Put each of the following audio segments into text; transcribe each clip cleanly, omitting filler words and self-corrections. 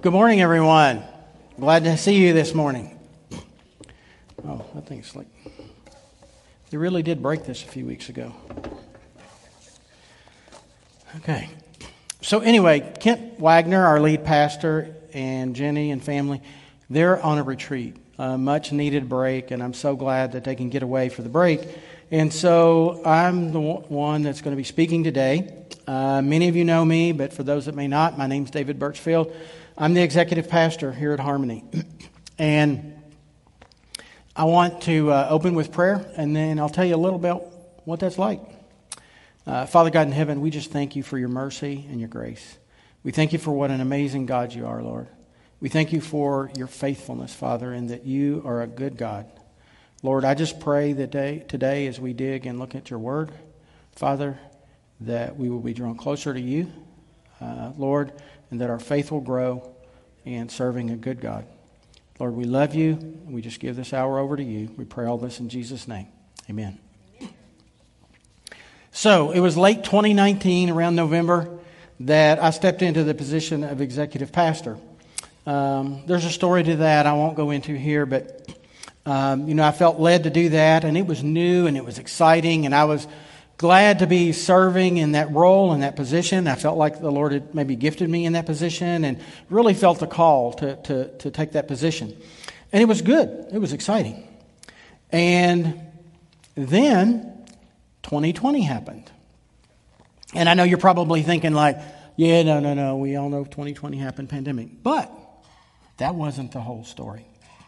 Good morning, everyone. Glad to see you this morning. Oh, I think it's like they really did break this a few weeks ago. Okay. So anyway, Kent Wagner, our lead pastor, and Jenny and family, they're on a retreat, a much needed break, and I'm so glad that they can get away for the break. And so I'm the one that's going to be speaking today. Many of you know me, but for those that may not, my name's David Birchfield. I'm the executive pastor here at Harmony. And I want to open with prayer, and then I'll tell you a little about what that's like. Father God in heaven, we just thank you for your mercy and your grace. We thank you for what an amazing God you are, Lord. We thank you for your faithfulness, Father, and that you are a good God. Lord, I just pray that today as we dig and look at your word, Father, that we will be drawn closer to you, Lord, and that our faith will grow in serving a good God. Lord, we love you, and we just give this hour over to you. We pray all this in Jesus' name. Amen. So, it was late 2019, around November, that I stepped into the position of executive pastor. There's a story to that I won't go into here, but I felt led to do that, and it was new and it was exciting, and I was glad to be serving in that role, in that position. I felt like the Lord had maybe gifted me in that position and really felt the call to take that position. And it was good. It was exciting. And then 2020 happened. And I know you're probably thinking like, yeah, no, we all know 2020 happened, pandemic. But that wasn't the whole story.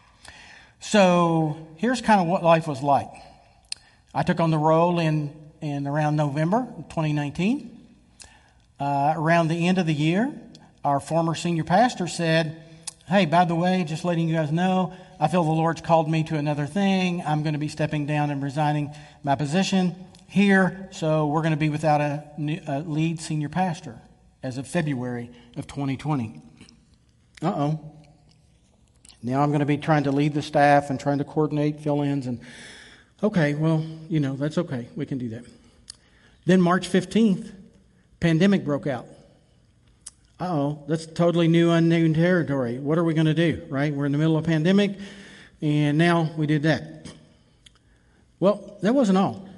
So here's kind of what life was like. I took on the role in around November 2019. Around the end of the year, our former senior pastor said, hey, by the way, just letting you guys know, I feel the Lord's called me to another thing. I'm going to be stepping down and resigning my position here, so we're going to be without a lead senior pastor as of February of 2020. Uh-oh. Now I'm going to be trying to lead the staff and trying to coordinate fill-ins. And okay, well, that's okay. We can do that. Then March 15th, pandemic broke out. Uh-oh, that's totally new, unknown territory. What are we going to do, right? We're in the middle of a pandemic, and now we did that. Well, that wasn't all.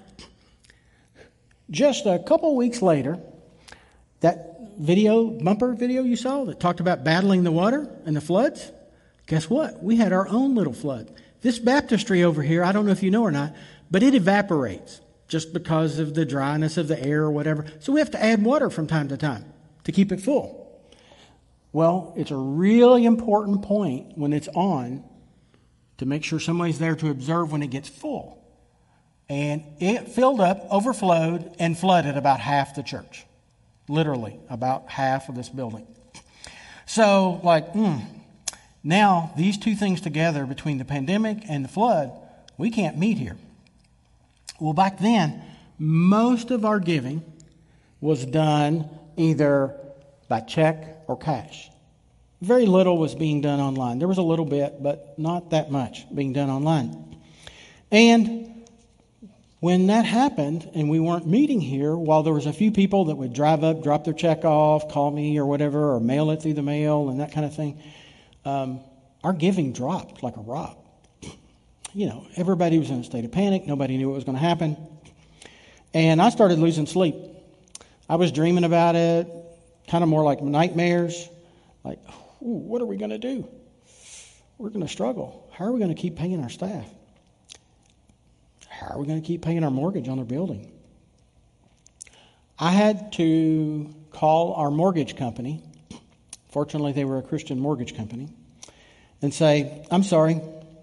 Just a couple weeks later, that bumper video you saw that talked about battling the water and the floods, guess what? We had our own little flood. This baptistry over here, I don't know if you know or not, but it evaporates just because of the dryness of the air or whatever. So we have to add water from time to time to keep it full. Well, it's a really important point when it's on to make sure somebody's there to observe when it gets full. And it filled up, overflowed, and flooded about half the church. Literally, about half of this building. So, now these two things together, between the pandemic and the flood, we can't meet here. Well, back then, most of our giving was done either by check or cash. Very little was being done online. There was a little bit, but not that much being done online. And when that happened and we weren't meeting here, while there was a few people that would drive up, drop their check off, call me or whatever, or mail it through the mail and that kind of thing, our giving dropped like a rock. Everybody was in a state of panic. Nobody knew what was going to happen. And I started losing sleep. I was dreaming about it, kind of more like nightmares. Like, what are we going to do? We're going to struggle. How are we going to keep paying our staff? How are we going to keep paying our mortgage on our building? I had to call our mortgage company. Fortunately, they were a Christian mortgage company. And say, I'm sorry,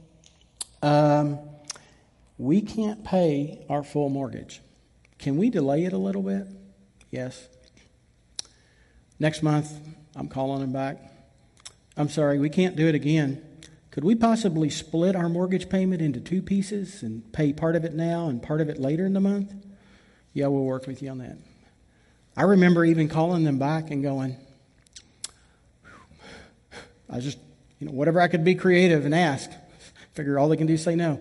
we can't pay our full mortgage. Can we delay it a little bit? Yes. Next month, I'm calling them back. I'm sorry, we can't do it again. Could we possibly split our mortgage payment into two pieces and pay part of it now and part of it later in the month? Yeah, we'll work with you on that. I remember even calling them back and going, I just, whatever I could be creative and ask. Figure all they can do is say no.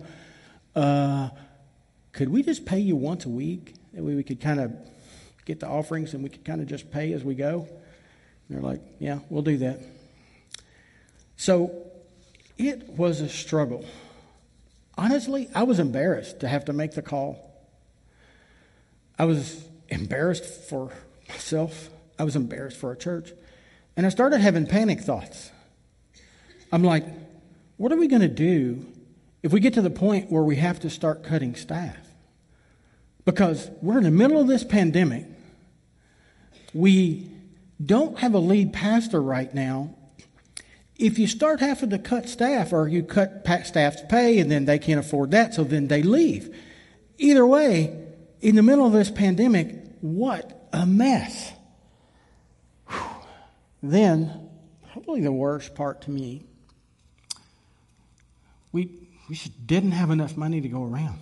Could we just pay you once a week? That way we could kind of get the offerings and we could kind of just pay as we go. And they're like, yeah, we'll do that. So it was a struggle. Honestly, I was embarrassed to have to make the call. I was embarrassed for myself. I was embarrassed for our church. And I started having panic thoughts. I'm like, what are we going to do if we get to the point where we have to start cutting staff? Because we're in the middle of this pandemic. We don't have a lead pastor right now. If you start having to cut staff, or you cut staff's pay and then they can't afford that, so then they leave. Either way, in the middle of this pandemic, what a mess. Whew. Then, probably the worst part to me, we just didn't have enough money to go around.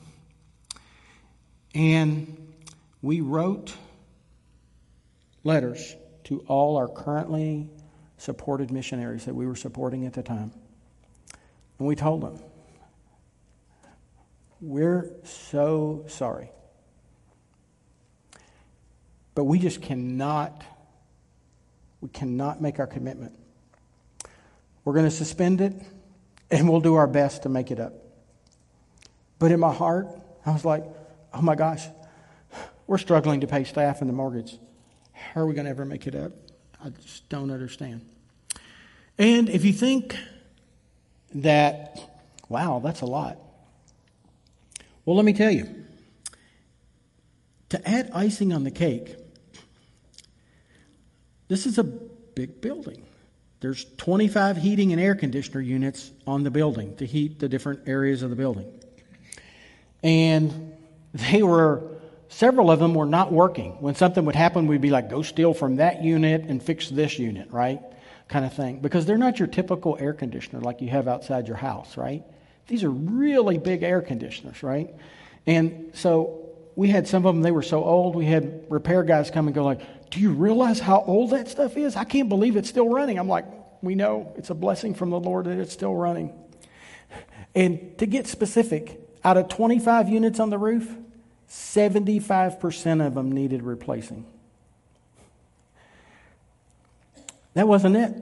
And we wrote letters to all our currently supported missionaries that we were supporting at the time. And we told them, we're so sorry, but we just cannot make our commitment. We're going to suspend it, and we'll do our best to make it up. But in my heart, I was like, oh my gosh, we're struggling to pay staff and the mortgage. How are we going to ever make it up? I just don't understand. And if you think that, wow, that's a lot. Well, let me tell you, to add icing on the cake, this is a big building. There's 25 heating and air conditioner units on the building to heat the different areas of the building. And several of them were not working. When something would happen, we'd be like, go steal from that unit and fix this unit, right? Kind of thing. Because they're not your typical air conditioner like you have outside your house, right? These are really big air conditioners, right? And so we had some of them, they were so old, we had repair guys come and go like, do you realize how old that stuff is? I can't believe it's still running. I'm like, we know. It's a blessing from the Lord that it's still running. And to get specific, out of 25 units on the roof, 75% of them needed replacing. That wasn't it.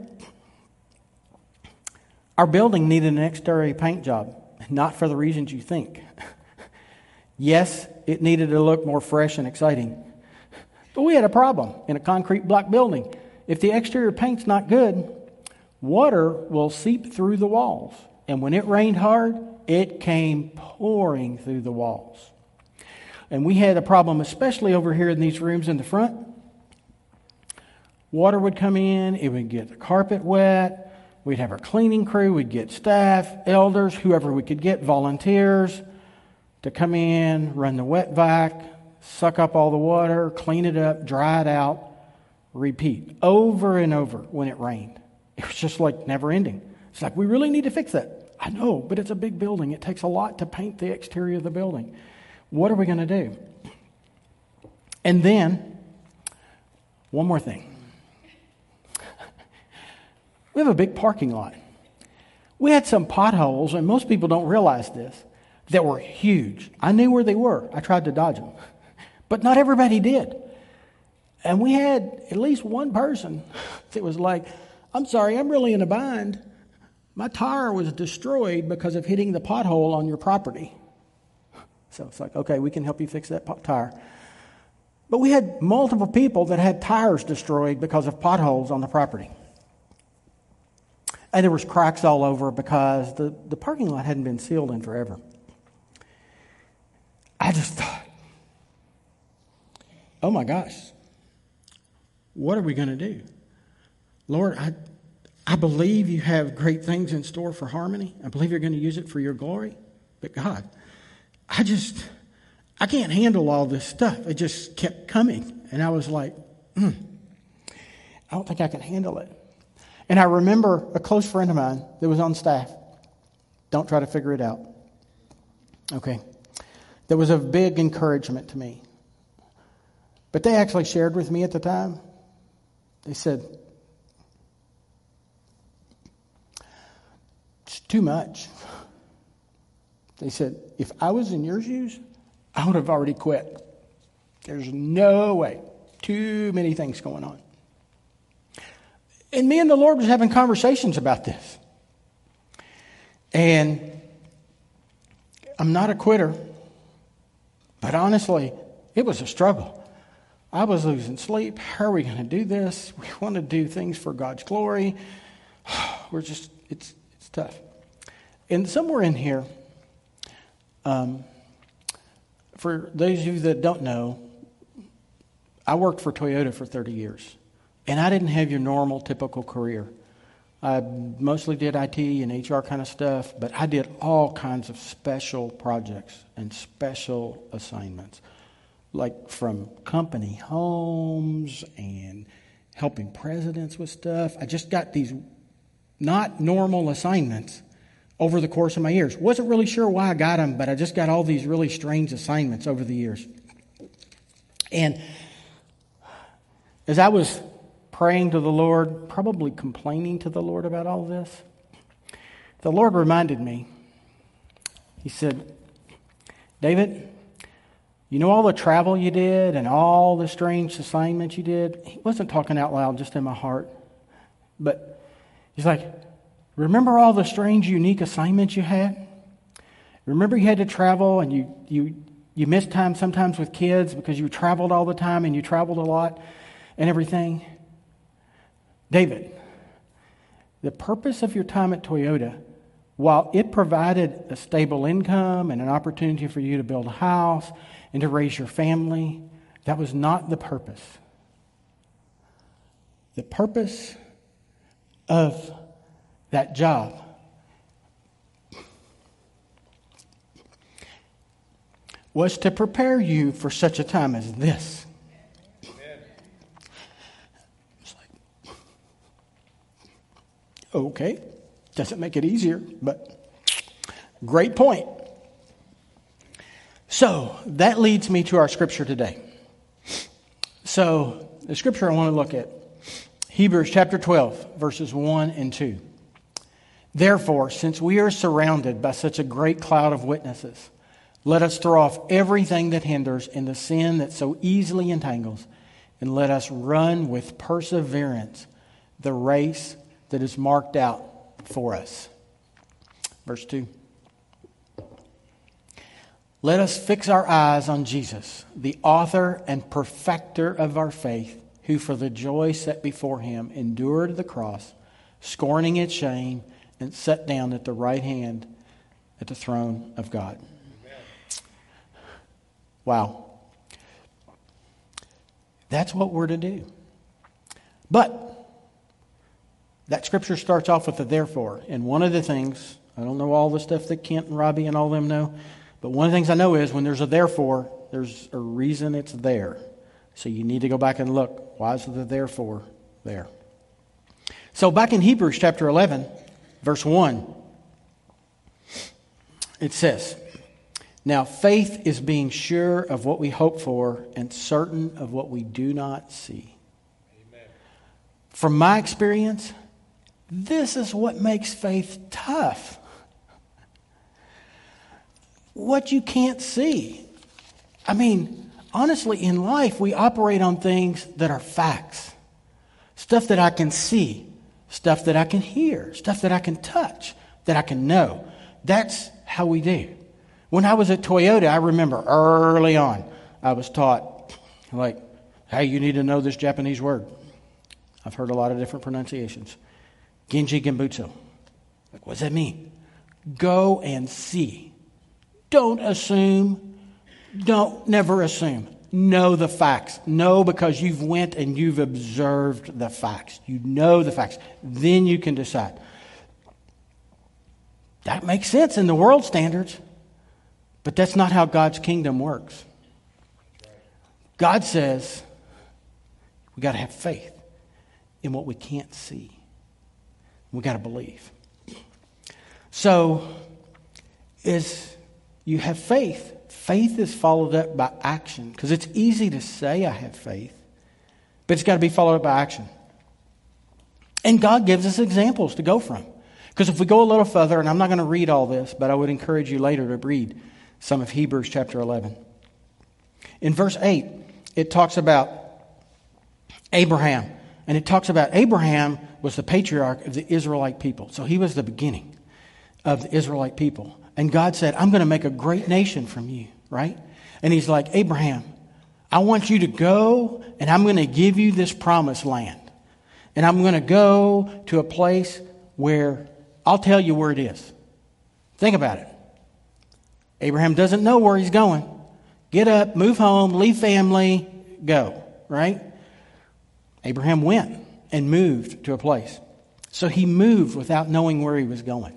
Our building needed an exterior paint job, not for the reasons you think. Yes, it needed to look more fresh and exciting. But we had a problem in a concrete block building. If the exterior paint's not good, water will seep through the walls. And when it rained hard, it came pouring through the walls. And we had a problem, especially over here in these rooms in the front. Water would come in, it would get the carpet wet. We'd have our cleaning crew, we'd get staff, elders, whoever we could get, volunteers to come in, run the wet vac, suck up all the water, clean it up, dry it out, repeat over and over when it rained. It was just like never ending. It's like, we really need to fix that. I know, but it's a big building. It takes a lot to paint the exterior of the building. What are we going to do? And then, one more thing. We have a big parking lot. We had some potholes, and most people don't realize this, that were huge. I knew where they were. I tried to dodge them. But not everybody did. And we had at least one person that was like, I'm sorry, I'm really in a bind. My tire was destroyed because of hitting the pothole on your property. So it's like, okay, we can help you fix that tire. But we had multiple people that had tires destroyed because of potholes on the property. And there was cracks all over because the parking lot hadn't been sealed in forever. I just thought, oh my gosh, what are we going to do? Lord, I believe you have great things in store for Harmony. I believe you're going to use it for your glory. But God, I can't handle all this stuff. It just kept coming. And I was like, I don't think I can handle it. And I remember a close friend of mine that was on staff. Don't try to figure it out. Okay. That was a big encouragement to me. But they actually shared with me at the time. They said, it's too much. They said, if I was in your shoes, I would have already quit. There's no way. Too many things going on. And me and the Lord was having conversations about this. And I'm not a quitter, but honestly, it was a struggle. I was losing sleep. How are we going to do this? We want to do things for God's glory. It's tough. And somewhere in here, for those of you that don't know, I worked for Toyota for 30 years. And I didn't have your normal, typical career. I mostly did IT and HR kind of stuff, but I did all kinds of special projects and special assignments, like from company homes and helping presidents with stuff. I just got these not normal assignments over the course of my years. Wasn't really sure why I got them, but I just got all these really strange assignments over the years. And as I was praying to the Lord, probably complaining to the Lord about all this, the Lord reminded me. He said, David, you know all the travel you did and all the strange assignments you did? He wasn't talking out loud, just in my heart. But he's like, remember all the strange, unique assignments you had? Remember you had to travel and you missed time sometimes with kids because you traveled all the time and you traveled a lot and everything? David, the purpose of your time at Toyota, while it provided a stable income and an opportunity for you to build a house and to raise your family, that was not the purpose. The purpose of that job was to prepare you for such a time as this. It's like, okay, doesn't make it easier, but great point. So that leads me to our scripture today. So the scripture I want to look at, Hebrews chapter 12, verses 1 and 2. Therefore, since we are surrounded by such a great cloud of witnesses, let us throw off everything that hinders and the sin that so easily entangles, and let us run with perseverance the race that is marked out for us. Verse 2. Let us fix our eyes on Jesus, the author and perfecter of our faith, who for the joy set before him endured the cross, scorning its shame, and sat down at the right hand at the throne of God. Amen. Wow. That's what we're to do. But that scripture starts off with a therefore. And one of the things, I don't know all the stuff that Kent and Robbie and all them know, but one of the things I know is when there's a therefore, there's a reason it's there. So you need to go back and look. Why is the therefore there? So back in Hebrews chapter 11, verse 1, it says, now faith is being sure of what we hope for and certain of what we do not see. Amen. From my experience, this is what makes faith tough. What you can't see. I mean, honestly, in life, we operate on things that are facts. Stuff that I can see. Stuff that I can hear. Stuff that I can touch. That I can know. That's how we do. When I was at Toyota, I remember early on, I was taught, like, hey, you need to know this Japanese word. I've heard a lot of different pronunciations. Genji Genbutsu. Like, what does that mean? Go and see. Don't assume. Never assume. Know the facts. Know because you've went and you've observed the facts. You know the facts. Then you can decide. That makes sense in the world standards. But that's not how God's kingdom works. God says we got to have faith in what we can't see. We got to believe. So, as you have faith, faith is followed up by action. Because it's easy to say I have faith, but it's got to be followed up by action. And God gives us examples to go from. Because if we go a little further, and I'm not going to read all this, but I would encourage you later to read some of Hebrews chapter 11. In verse 8, it talks about Abraham. And it talks about Abraham was the patriarch of the Israelite people. So he was the beginning. of the Israelite people. And God said, I'm going to make a great nation from you, right? And he's like, Abraham, I want you to go and I'm going to give you this promised land. And I'm going to go to a place where I'll tell you where it is. Think about it. Abraham doesn't know where he's going. Get up, move home, leave family, go, right? Abraham went and moved to a place. So he moved without knowing where he was going.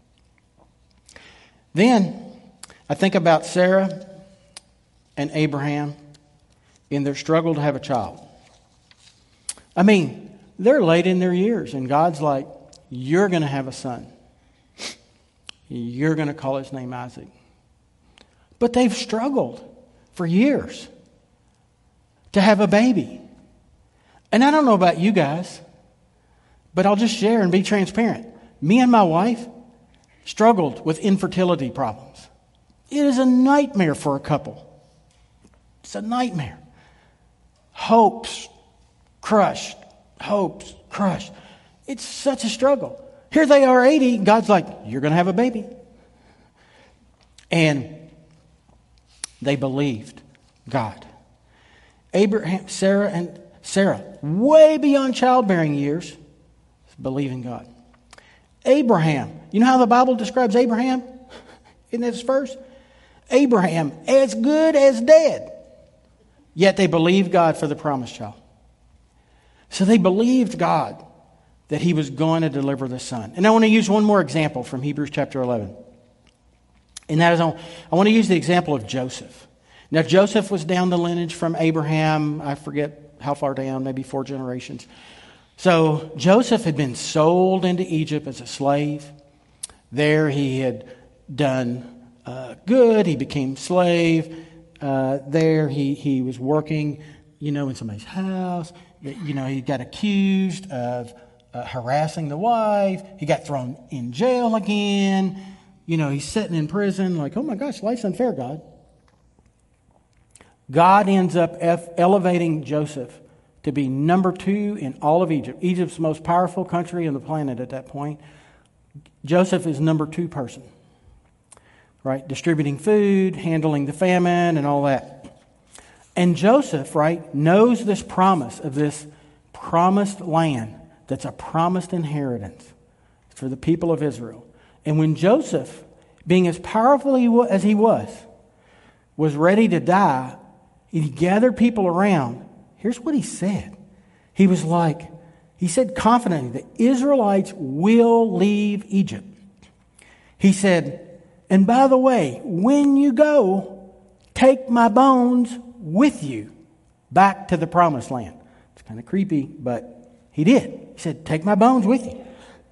Then I think about Sarah and Abraham in their struggle to have a child. I mean, they're late in their years, and God's like, you're going to have a son. You're going to call his name Isaac. But they've struggled for years to have a baby. And I don't know about you guys, but I'll just share and be transparent. Me and my wife struggled with infertility problems. It is a nightmare for a couple. It's a nightmare. Hopes crushed. Hopes crushed. It's such a struggle. Here they are 80. God's like, you're going to have a baby. And they believed God. Abraham, Sarah, way beyond childbearing years, believing God. Abraham, you know how the Bible describes Abraham in this verse? Abraham, as good as dead. Yet they believed God for the promised child. So they believed God that he was going to deliver the son. And I want to use one more example from Hebrews chapter 11. And that is, I want to use the example of Joseph. Now, Joseph was down the lineage from Abraham. I forget how far down, maybe 4 generations. So Joseph had been sold into Egypt as a slave. There he had done good. He became slave. There he was working, in somebody's house. He got accused of harassing the wife. He got thrown in jail again. He's sitting in prison like, oh my gosh, life's unfair, God. God ends up elevating Joseph to be number 2 in all of Egypt. Egypt's the most powerful country on the planet at that point. Joseph is number 2 person, right? Distributing food, handling the famine, and all that. And Joseph, right, knows this promise of this promised land that's a promised inheritance for the people of Israel. And when Joseph, being as powerful as he was ready to die, he gathered people around. Here's what he said. He said confidently, the Israelites will leave Egypt. He said, and by the way, when you go, take my bones with you back to the promised land. It's kind of creepy, but he did. He said, take my bones with you.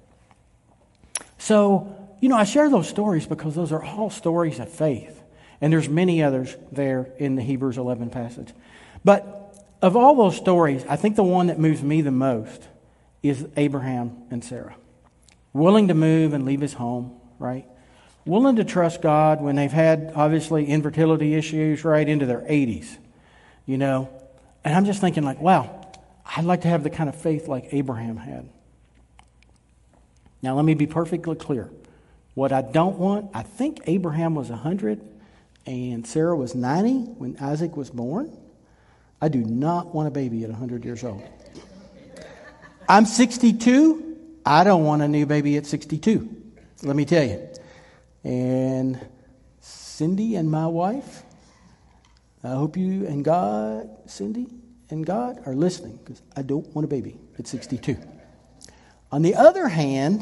So, I share those stories because those are all stories of faith. And there's many others there in the Hebrews 11 passage. But of all those stories, I think the one that moves me the most is Abraham and Sarah. Willing to move and leave his home, right? Willing to trust God when they've had, obviously, infertility issues right into their 80s, And I'm just thinking wow, I'd like to have the kind of faith like Abraham had. Now, let me be perfectly clear. What I don't want, I think Abraham was 100 and Sarah was 90 when Isaac was born. I do not want a baby at 100 years old. I'm 62. I don't want a new baby at 62. Let me tell you. And Cindy and my wife, I hope you and God, Cindy and God, are listening because I don't want a baby at 62. On the other hand,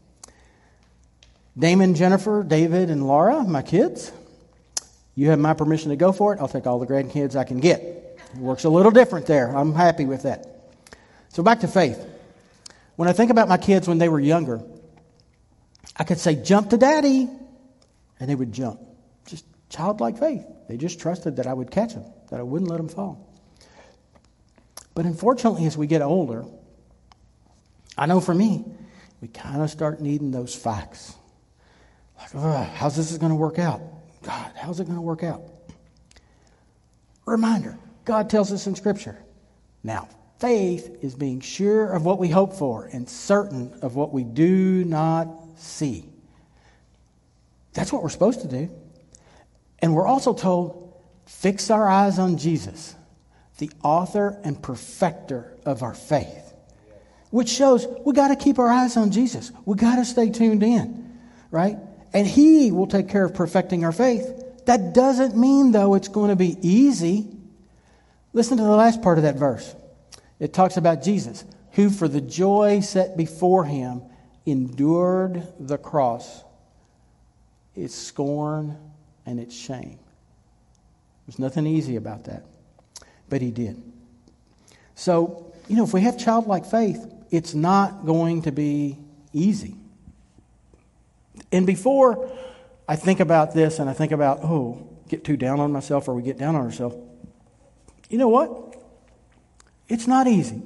Damon, Jennifer, David, and Laura, my kids, you have my permission to go for it. I'll take all the grandkids I can get. It works a little different there. I'm happy with that. So back to faith. When I think about my kids when they were younger, I could say, jump to daddy, and they would jump. Just childlike faith. They just trusted that I would catch them, that I wouldn't let them fall. But unfortunately, as we get older, I know for me, we kind of start needing those facts. How's this going to work out? God, how's it going to work out? Reminder, God tells us in Scripture. Now, faith is being sure of what we hope for and certain of what we do not see. That's what we're supposed to do. And we're also told, fix our eyes on Jesus, the author and perfecter of our faith. Which shows we got to keep our eyes on Jesus. We got to stay tuned in, right? And He will take care of perfecting our faith. That doesn't mean, though, it's going to be easy. Listen to the last part of that verse. It talks about Jesus, who for the joy set before Him endured the cross, its scorn and its shame. There's nothing easy about that, but He did. So, if we have childlike faith, it's not going to be easy. And before I think about this and I think about, get too down on myself or we get down on ourselves, you know what? It's not easy.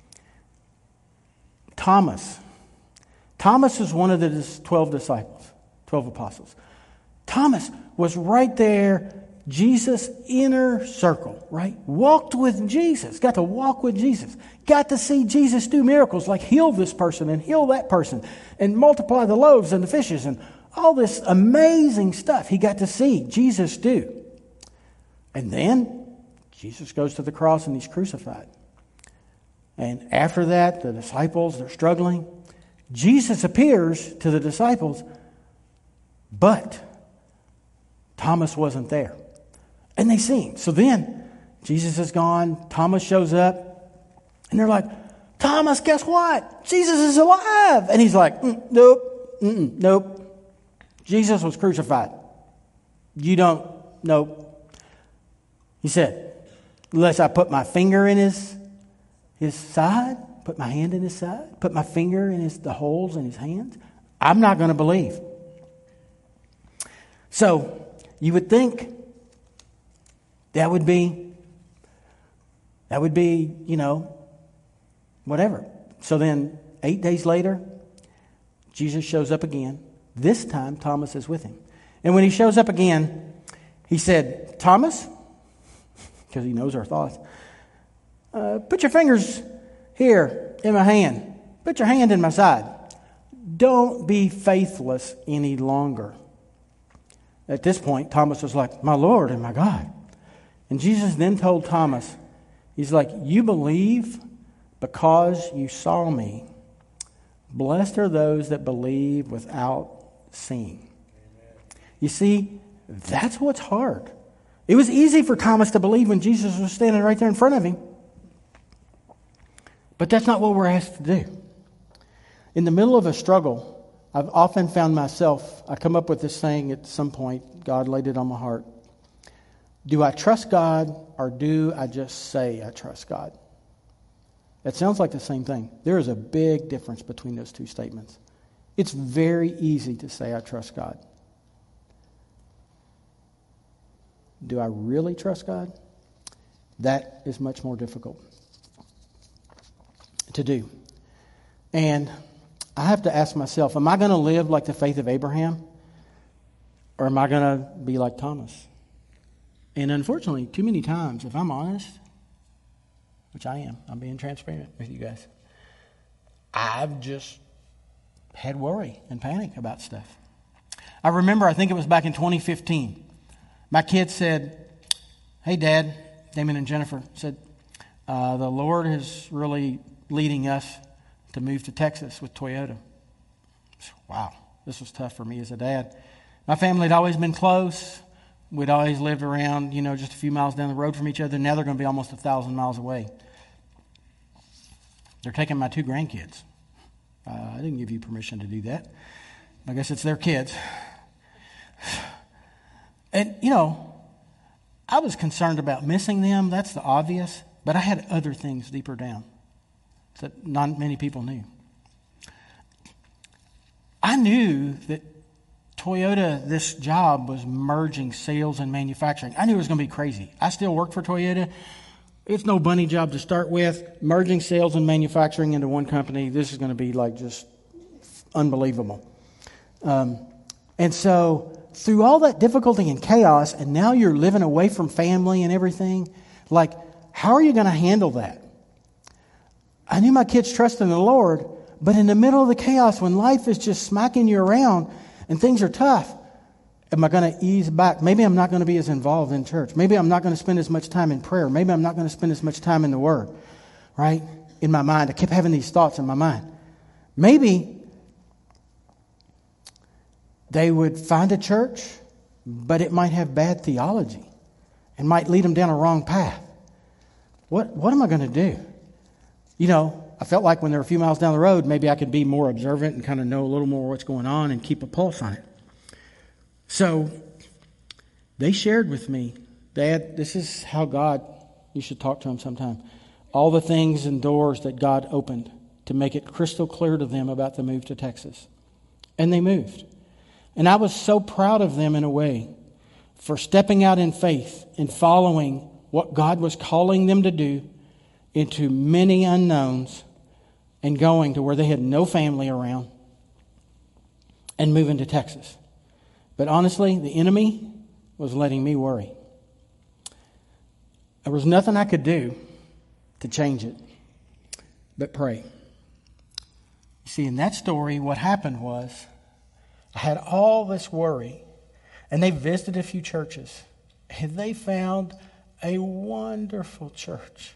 Thomas is one of the 12 disciples, 12 apostles. Thomas was right there, Jesus' inner circle, right? Walked with Jesus, got to walk with Jesus, got to see Jesus do miracles like heal this person and heal that person and multiply the loaves and the fishes and all this amazing stuff he got to see Jesus do. And then Jesus goes to the cross and He's crucified. And after that, the disciples, they're struggling. Jesus appears to the disciples, but Thomas wasn't there. And they see Him. So then, Jesus is gone. Thomas shows up. And they're like, Thomas, guess what? Jesus is alive. And he's like, nope. Jesus was crucified. Nope. He said, unless I put my finger in his side, put my hand in his side, put my finger in the holes in his hands, I'm not going to believe. So, you would think that would be, whatever. So then, 8 days later, Jesus shows up again. This time, Thomas is with Him. And when He shows up again, He said, Thomas, because He knows our thoughts, put your fingers here in my hand. Put your hand in my side. Don't be faithless any longer. At this point, Thomas was like, my Lord and my God. And Jesus then told Thomas, He's like, you believe because you saw me. Blessed are those that believe without seeing. You see, that's what's hard. It was easy for Thomas to believe when Jesus was standing right there in front of him. But that's not what we're asked to do. In the middle of a struggle, I've often found myself, I come up with this saying at some point, God laid it on my heart. Do I trust God or do I just say I trust God? That sounds like the same thing. There is a big difference between those two statements. It's very easy to say I trust God. Do I really trust God? That is much more difficult to do. And I have to ask myself, am I going to live like the faith of Abraham? Or am I going to be like Thomas? And unfortunately, too many times, if I'm honest, which I am, I'm being transparent with you guys, I've just had worry and panic about stuff. I remember, I think it was back in 2015, my kids said, hey, Dad, Damon and Jennifer said, the Lord is really leading us to move to Texas with Toyota. Wow, this was tough for me as a dad. My family had always been close. We'd always lived around, just a few miles down the road from each other. Now they're going to be almost 1,000 miles away. They're taking my 2 grandkids. I didn't give you permission to do that. I guess it's their kids. And, I was concerned about missing them. That's the obvious. But I had other things deeper down that not many people knew. I knew that Toyota, this job was merging sales and manufacturing. I knew it was going to be crazy. I still work for Toyota. It's no bunny job to start with. Merging sales and manufacturing into one company, this is going to be like just unbelievable. And so through all that difficulty and chaos, and now you're living away from family and everything, how are you going to handle that? I knew my kids trusted in the Lord, but in the middle of the chaos, when life is just smacking you around and things are tough, am I going to ease back? Maybe I'm not going to be as involved in church. Maybe I'm not going to spend as much time in prayer. Maybe I'm not going to spend as much time in the Word, right? In my mind. I kept having these thoughts in my mind. Maybe they would find a church, but it might have bad theology and might lead them down a wrong path. What am I going to do? You know, I felt like when they're a few miles down the road, maybe I could be more observant and kind of know a little more what's going on and keep a pulse on it. So they shared with me, Dad, this is how God, you should talk to him sometime, all the things and doors that God opened to make it crystal clear to them about the move to Texas. And they moved. And I was so proud of them in a way for stepping out in faith and following what God was calling them to do into many unknowns and going to where they had no family around and moving to Texas. But honestly, the enemy was letting me worry. There was nothing I could do to change it but pray. You see, in that story, what happened was I had all this worry, and they visited a few churches, and they found a wonderful church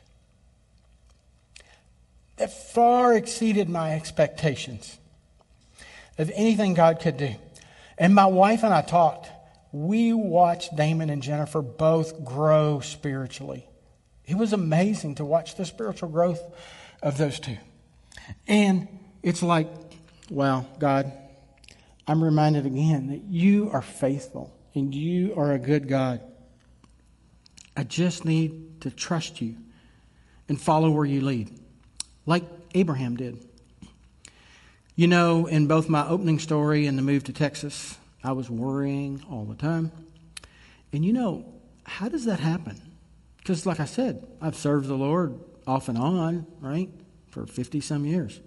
that far exceeded my expectations of anything God could do. And my wife and I talked. We watched Damon and Jennifer both grow spiritually. It was amazing to watch the spiritual growth of those two. And it's like, wow, God, I'm reminded again that you are faithful and you are a good God. I just need to trust you and follow where you lead, like Abraham did. You know, in both my opening story and the move to Texas, I was worrying all the time. And you know, how does that happen? Because like I said, I've served the Lord off and on, right, for 50-some years.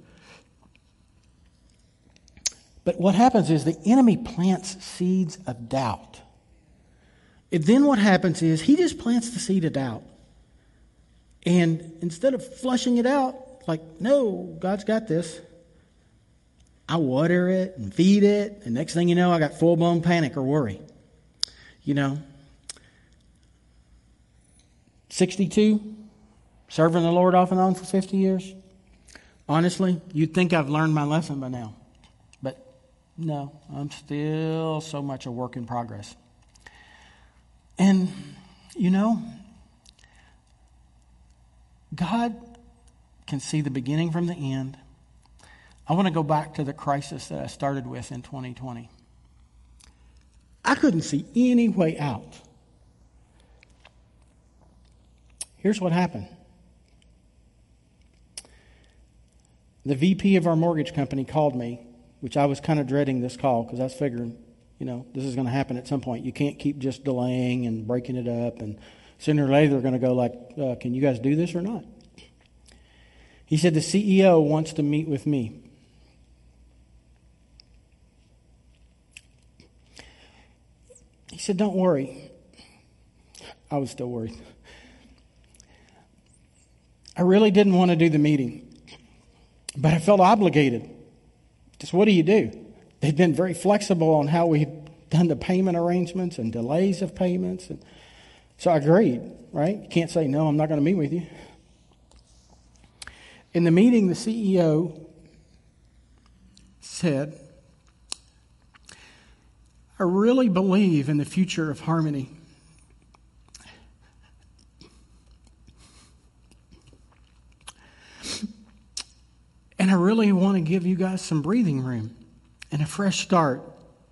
But what happens is the enemy plants seeds of doubt. And then what happens is he just plants the seed of doubt. And instead of flushing it out, like, no, God's got this, I water it and feed it, and next thing you know, I got full-blown panic or worry. You know, 62, serving the Lord off and on for 50 years. Honestly, you'd think I've learned my lesson by now. But no, I'm still so much a work in progress. And, you know, God can see the beginning from the end. I want to go back to the crisis that I started with in 2020. I couldn't see any way out. Here's what happened. The VP of our mortgage company called me, which I was kind of dreading this call because I was figuring, you know, this is going to happen at some point. You can't keep just delaying and breaking it up. And sooner or later they're going to go like, can you guys do this or not? He said, the CEO wants to meet with me. He said, don't worry. I was still worried. I really didn't want to do the meeting, but I felt obligated. Just what do you do? They've been very flexible on how we've done the payment arrangements and delays of payments. And so I agreed, right? You can't say, no, I'm not going to meet with you. In the meeting, the CEO said, I really believe in the future of Harmony. And I really want to give you guys some breathing room and a fresh start.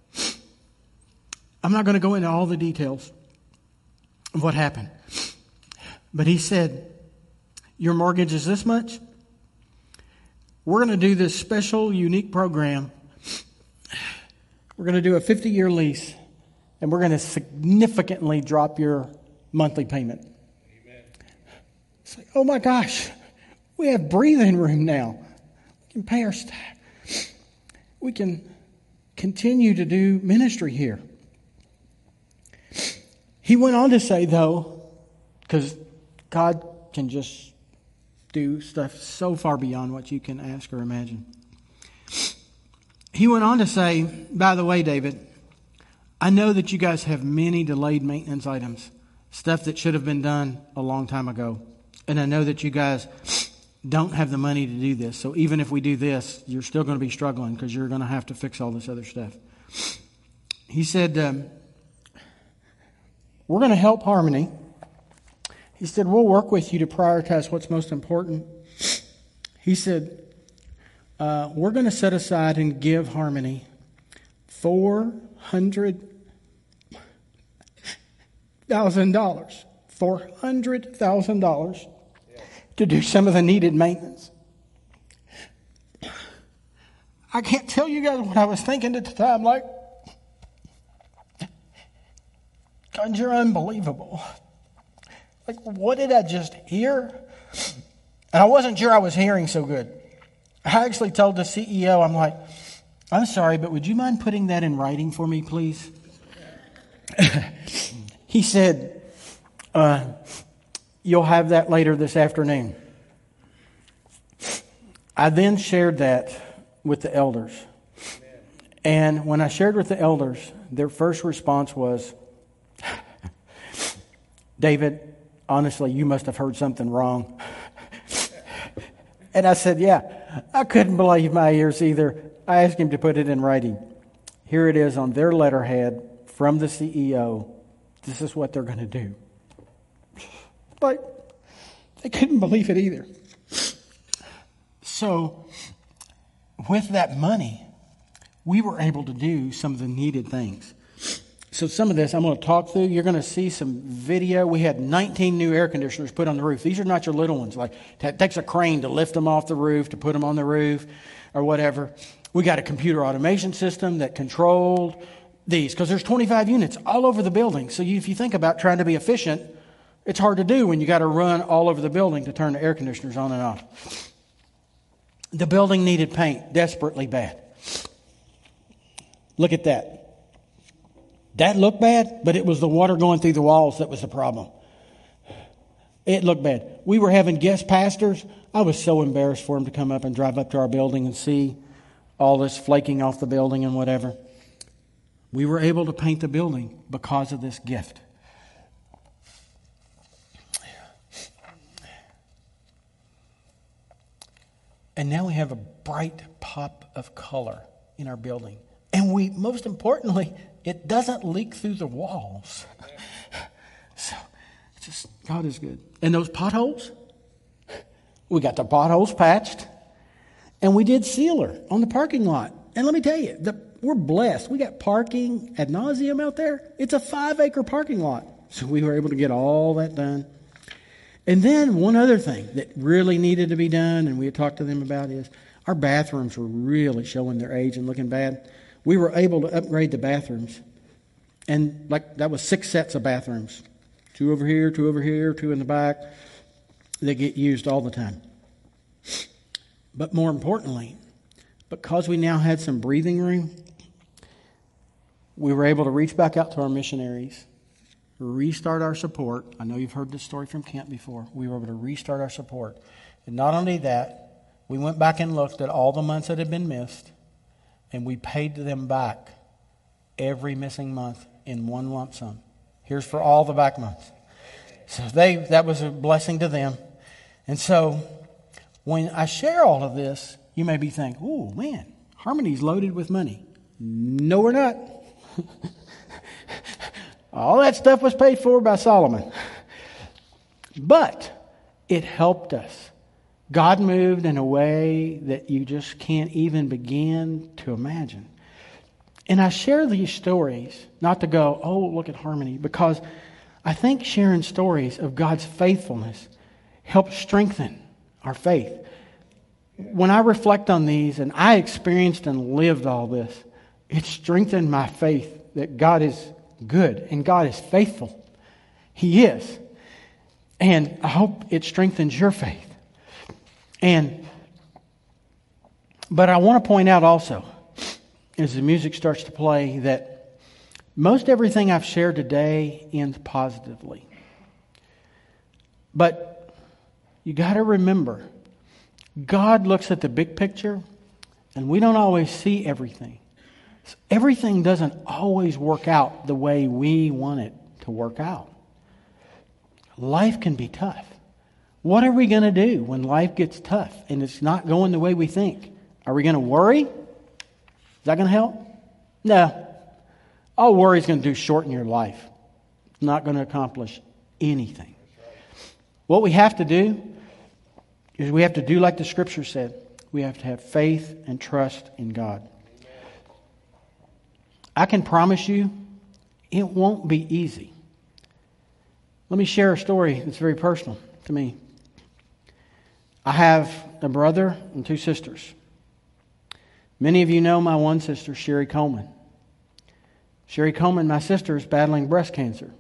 I'm not going to go into all the details of what happened. But he said, your mortgage is this much. We're going to do this special, unique program. We're going to do a 50-year lease, and we're going to significantly drop your monthly payment. Amen. It's like, oh my gosh, we have breathing room now. We can pay our staff. We can continue to do ministry here. He went on to say, though, because God can just do stuff so far beyond what you can ask or imagine. He went on to say, by the way, David, I know that you guys have many delayed maintenance items, stuff that should have been done a long time ago. And I know that you guys don't have the money to do this. So even if we do this, you're still going to be struggling because you're going to have to fix all this other stuff. He said, we're going to help Harmony. He said, we'll work with you to prioritize what's most important. He said, we're going to set aside and give Harmony $400,000 to do some of the needed maintenance. I can't tell you guys what I was thinking at the time. Like, God, you're unbelievable. Like, what did I just hear? And I wasn't sure I was hearing so good. I actually told the CEO, I'm like, I'm sorry, but would you mind putting that in writing for me, please? He said, you'll have that later this afternoon. I then shared that with the elders. And when I shared with the elders, their first response was, David, honestly, you must have heard something wrong. And I said, yeah, I couldn't believe my ears either. I asked him to put it in writing. Here it is on their letterhead from the CEO. This is what they're going to do. Like, they couldn't believe it either. So, with that money, we were able to do some of the needed things. So some of this I'm going to talk through. You're going to see some video. We had 19 new air conditioners put on the roof. These are not your little ones. Like, it takes a crane to lift them off the roof, to put them on the roof or whatever. We got a computer automation system that controlled these because there's 25 units all over the building. So if you think about trying to be efficient, it's hard to do when you got to run all over the building to turn the air conditioners on and off. The building needed paint desperately bad. Look at that. That looked bad, but it was the water going through the walls that was the problem. It looked bad. We were having guest pastors. I was so embarrassed for them to come up and drive up to our building and see all this flaking off the building and whatever. We were able to paint the building because of this gift. And now we have a bright pop of color in our building. And most importantly, it doesn't leak through the walls. So, God is good. And those potholes, we got the potholes patched. And we did sealer on the parking lot. And let me tell you, we're blessed. We got parking ad nauseum out there. It's a 5-acre parking lot. So we were able to get all that done. And then one other thing that really needed to be done, and we had talked to them about, is our bathrooms were really showing their age and looking bad. We were able to upgrade the bathrooms. And that was 6 sets of bathrooms. 2 over here, 2 over here, 2 in the back. They get used all the time. But more importantly, because we now had some breathing room, we were able to reach back out to our missionaries, restart our support. I know you've heard this story from Kent before. We were able to restart our support. And not only that, we went back and looked at all the months that had been missed, and we paid them back every missing month in one lump sum. Here's for all the back months. So that was a blessing to them. And so when I share all of this, you may be thinking, oh man, Harmony's loaded with money. No, we're not. All that stuff was paid for by Solomon. But it helped us. God moved in a way that you just can't even begin to imagine. And I share these stories not to go, oh, look at Harmony, because I think sharing stories of God's faithfulness helps strengthen our faith. When I reflect on these and I experienced and lived all this, it strengthened my faith that God is good and God is faithful. He is. And I hope it strengthens your faith. But I want to point out also, as the music starts to play, that most everything I've shared today ends positively. But you got to remember, God looks at the big picture, and we don't always see everything. Everything doesn't always work out the way we want it to work out. Life can be tough. What are we going to do when life gets tough and it's not going the way we think? Are we going to worry? Is that going to help? No. All worry is going to do shorten your life. It's not going to accomplish anything. What we have to do is we have to do like the Scripture said. We have to have faith and trust in God. I can promise you it won't be easy. Let me share a story that's very personal to me. I have a brother and 2 sisters. Many of you know my one sister, Sherry Coleman. Sherry Coleman, my sister, is battling breast cancer.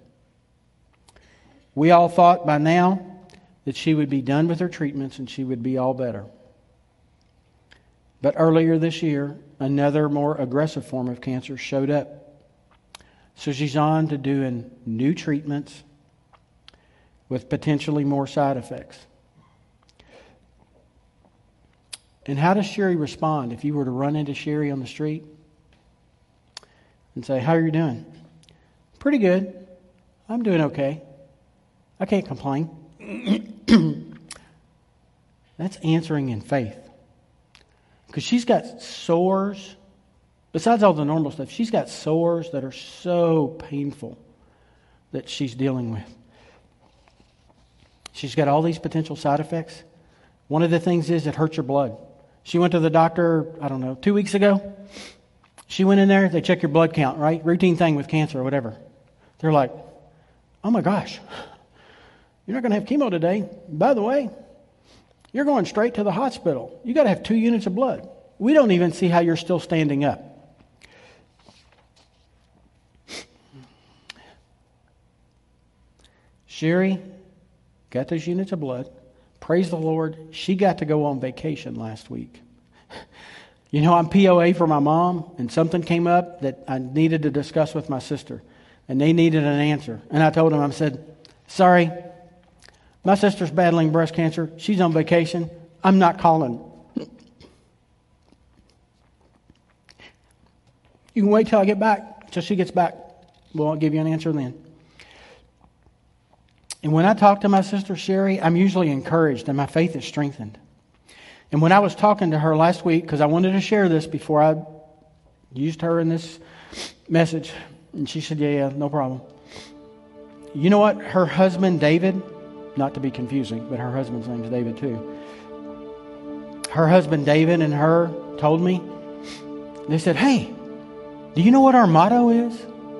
We all thought by now that she would be done with her treatments and she would be all better. But earlier this year, another more aggressive form of cancer showed up. So she's on to doing new treatments with potentially more side effects. And how does Sherry respond if you were to run into Sherry on the street and say, "How are you doing?" "Pretty good. I'm doing okay. I can't complain." That's answering in faith. Because she's got sores. Besides all the normal stuff, she's got sores that are so painful that she's dealing with. She's got all these potential side effects. One of the things is it hurts your blood. She went to the doctor, 2 weeks ago. She went in there, they check your blood count, right? Routine thing with cancer or whatever. They're like, "Oh my gosh, you're not going to have chemo today. By the way, you're going straight to the hospital. You got to have 2 units of blood. We don't even see how you're still standing up." Sherry got those units of blood. Praise the Lord, she got to go on vacation last week. I'm POA for my mom, and something came up that I needed to discuss with my sister, and they needed an answer. And I told them, I said, "Sorry, my sister's battling breast cancer. She's on vacation. I'm not calling. You can wait till I get back, till she gets back. Well, I'll give you an answer then." And when I talk to my sister Sherry, I'm usually encouraged and my faith is strengthened. And when I was talking to her last week, because I wanted to share this before I used her in this message, and she said, yeah, no problem. You know what? Her husband, David, not to be confusing, but her husband's name is David too. Her husband, David, and her told me, they said, "Hey, do you know what our motto is?"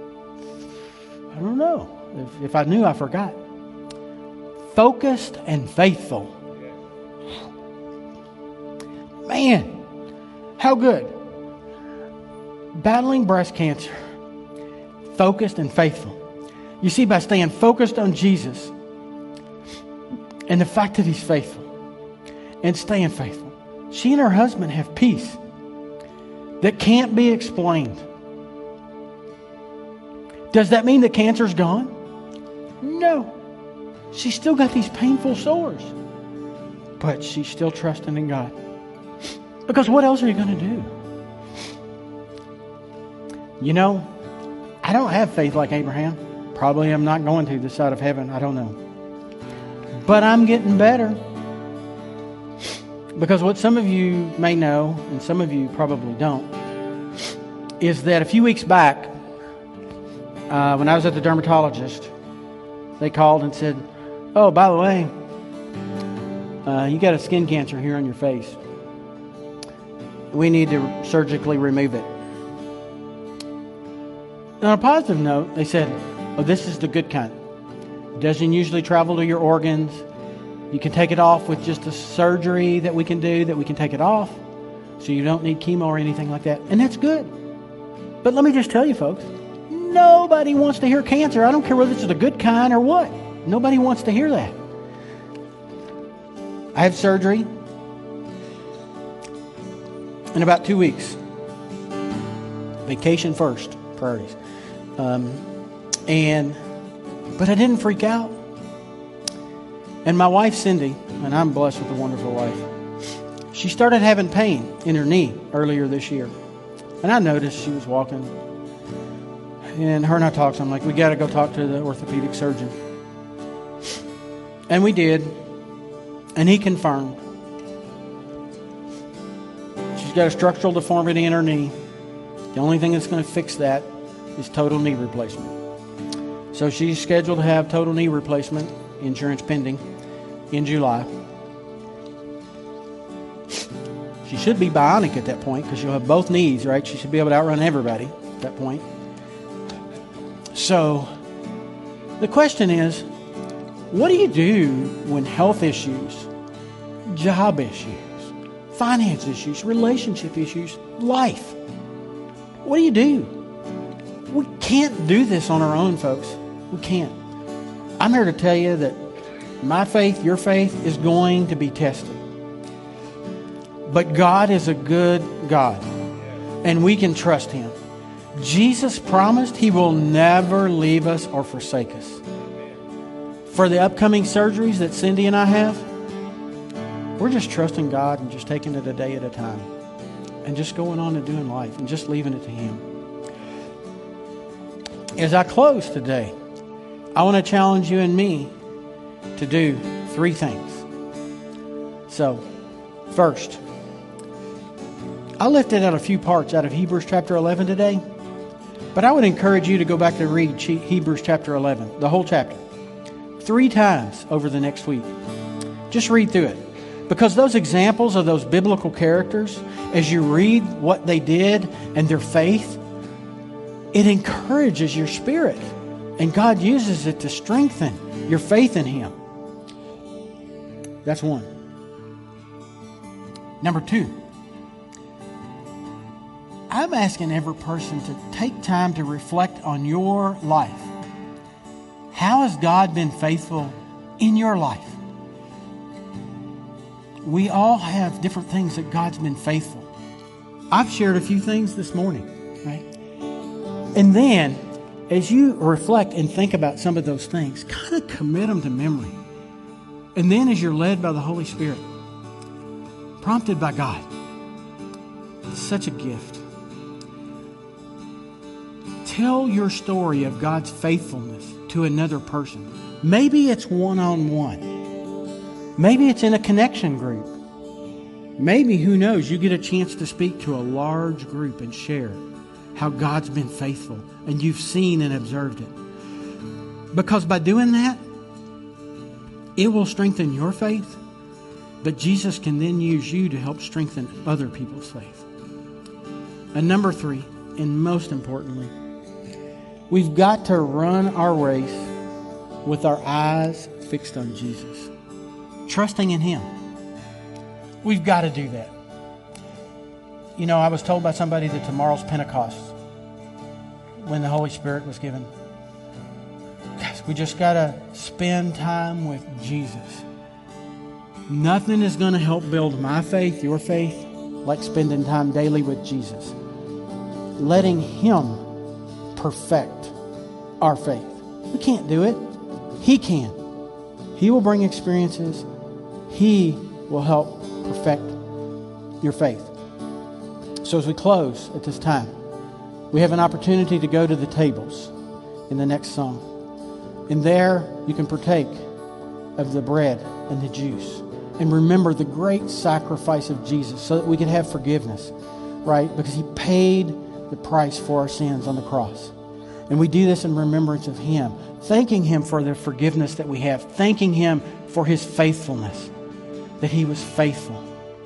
I don't know. If I knew, I forgot. Focused and faithful. Man, how good. Battling breast cancer. Focused and faithful. You see, by staying focused on Jesus and the fact that He's faithful and staying faithful, she and her husband have peace that can't be explained. Does that mean the cancer's gone? No. She's still got these painful sores. But she's still trusting in God. Because what else are you going to do? I don't have faith like Abraham. Probably I'm not going to this side of heaven. I don't know. But I'm getting better. Because what some of you may know, and some of you probably don't, is that a few weeks back, when I was at the dermatologist, they called and said, "Oh, by the way, you got a skin cancer here on your face. We need to surgically remove it." And on a positive note, they said, "Oh, this is the good kind. It doesn't usually travel to your organs. You can take it off with just a surgery that we can do, that we can take it off. So you don't need chemo or anything like that." And that's good. But let me just tell you, folks, nobody wants to hear cancer. I don't care whether it's the good kind or what. Nobody wants to hear that. I have surgery in about 2 weeks. Vacation first, priorities. But I didn't freak out. And my wife, Cindy, and I'm blessed with a wonderful wife, she started having pain in her knee earlier this year. And I noticed she was walking. And her and I talked. So I'm like, we got to go talk to the orthopedic surgeon. And we did. And he confirmed. She's got a structural deformity in her knee. The only thing that's going to fix that is total knee replacement. So she's scheduled to have total knee replacement, insurance pending, in July. She should be bionic at that point because she'll have both knees, right? She should be able to outrun everybody at that point. So the question is, what do you do when health issues, job issues, finance issues, relationship issues, life? What do you do? We can't do this on our own, folks. We can't. I'm here to tell you that my faith, your faith, is going to be tested. But God is a good God, and we can trust Him. Jesus promised He will never leave us or forsake us. For the upcoming surgeries that Cindy and I have, we're just trusting God and just taking it a day at a time. And just going on and doing life and just leaving it to Him. As I close today, I want to challenge you and me to do 3 things. So, first, I lifted out a few parts out of Hebrews chapter 11 today, but I would encourage you to go back to read Hebrews chapter 11, the whole chapter, 3 times over the next week. Just read through it. Because those examples of those biblical characters, as you read what they did and their faith, it encourages your spirit. And God uses it to strengthen your faith in Him. That's one. Number 2, I'm asking every person to take time to reflect on your life. How has God been faithful in your life? We all have different things that God's been faithful. I've shared a few things this morning, right? And then, as you reflect and think about some of those things, kind of commit them to memory. And then as you're led by the Holy Spirit, prompted by God, it's such a gift. Tell your story of God's faithfulness to another person. Maybe it's one-on-one. Maybe it's in a connection group. Maybe, who knows, you get a chance to speak to a large group and share how God's been faithful and you've seen and observed it. Because by doing that, it will strengthen your faith, but Jesus can then use you to help strengthen other people's faith. And number 3, and most importantly, we've got to run our race with our eyes fixed on Jesus, trusting in Him. We've got to do that. You know, I was told by somebody that tomorrow's Pentecost, when the Holy Spirit was given. Guys, we just got to spend time with Jesus. Nothing is going to help build my faith, your faith, like spending time daily with Jesus. Letting Him perfect our faith. We can't do it. He can. He will bring experiences. He will help perfect your faith. So as we close at this time, we have an opportunity to go to the tables in the next song. And there you can partake of the bread and the juice. And remember the great sacrifice of Jesus so that we can have forgiveness, right? Because He paid the price for our sins on the cross. And we do this in remembrance of Him, thanking Him for the forgiveness that we have, thanking Him for His faithfulness, that He was faithful.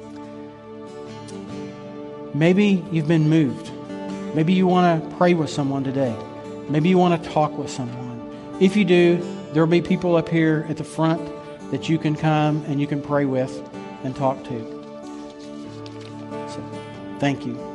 Maybe you've been moved. Maybe you want to pray with someone today. Maybe you want to talk with someone. If you do, there will be people up here at the front that you can come and you can pray with and talk to. So, thank you.